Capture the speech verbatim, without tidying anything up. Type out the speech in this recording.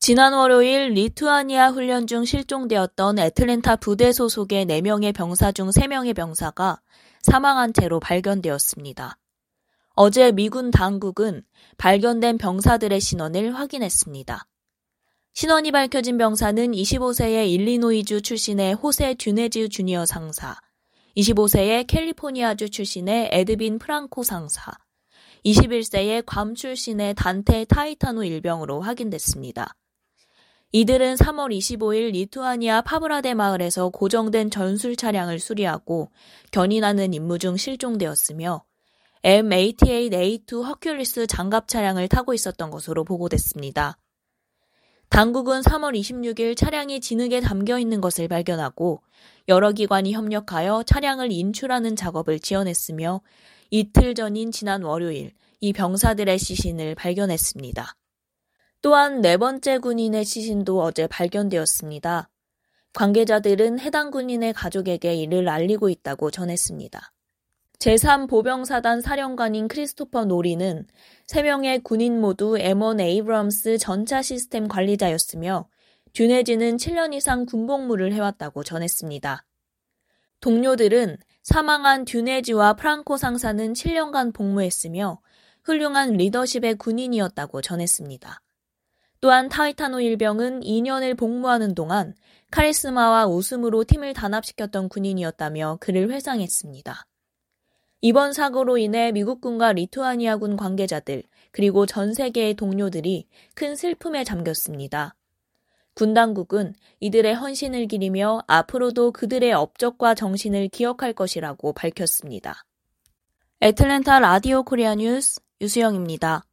지난 월요일 리투아니아 훈련 중 실종되었던 애틀랜타 부대 소속의 네 명의 병사 중 세 명의 병사가 사망한 채로 발견되었습니다. 어제 미군 당국은 발견된 병사들의 신원을 확인했습니다. 신원이 밝혀진 병사는 이십오 세의 일리노이주 출신의 호세 듀네즈 주니어 상사, 이십오 세의 캘리포니아주 출신의 에드빈 프랑코 상사, 이십일 세의 괌 출신의 단테 타이타노 일병으로 확인됐습니다. 이들은 삼월 이십오일 리투아니아 파브라데 마을에서 고정된 전술 차량을 수리하고 견인하는 임무 중 실종되었으며 엠 팔십팔 에이 투 허큘리스 장갑 차량을 타고 있었던 것으로 보고됐습니다. 당국은 삼월 이십육일 차량이 진흙에 담겨 있는 것을 발견하고 여러 기관이 협력하여 차량을 인출하는 작업을 지원했으며 이틀 전인 지난 월요일 이 병사들의 시신을 발견했습니다. 또한 네 번째 군인의 시신도 어제 발견되었습니다. 관계자들은 해당 군인의 가족에게 이를 알리고 있다고 전했습니다. 제삼 보병사단 사령관인 크리스토퍼 노리는 세 명의 군인 모두 엠 원 에이브럼스 전차 시스템 관리자였으며 듀네즈는 칠 년 이상 군복무를 해왔다고 전했습니다. 동료들은 사망한 듀네즈와 프랑코 상사는 칠 년간 복무했으며 훌륭한 리더십의 군인이었다고 전했습니다. 또한 타이타노 일병은 이 년을 복무하는 동안 카리스마와 웃음으로 팀을 단합시켰던 군인이었다며 그를 회상했습니다. 이번 사고로 인해 미국군과 리투아니아군 관계자들 그리고 전 세계의 동료들이 큰 슬픔에 잠겼습니다. 군 당국은 이들의 헌신을 기리며 앞으로도 그들의 업적과 정신을 기억할 것이라고 밝혔습니다. 애틀랜타 라디오 코리아 뉴스 유수영입니다.